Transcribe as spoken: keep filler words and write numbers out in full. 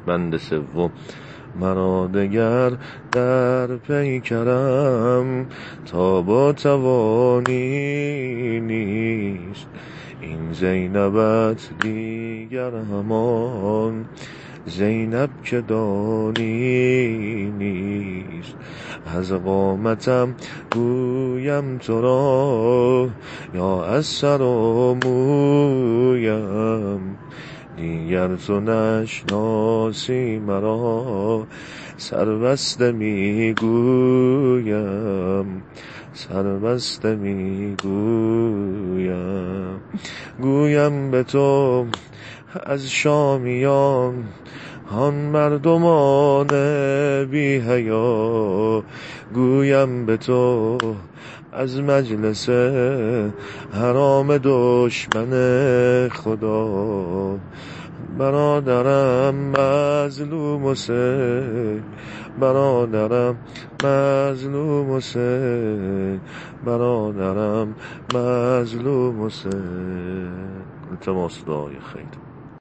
بند سوم مرا دگر در پیکرم تا با توانی نیست. این زینبت دیگر همان زینب که دانی نیست. از قامتم گویم تو را یا از سر و مویم، دیگر تو نشناسی مرا سربسته میگویم، سربسته میگویم. گویم به تو از شامیان آن مردمان بی حیا، گویم به تو از مجلس حرام دشمن خدا. برادرم مظلوم حسین، برادرم مظلوم حسین، برادرم مظلوم حسین. التماس دعای خیر.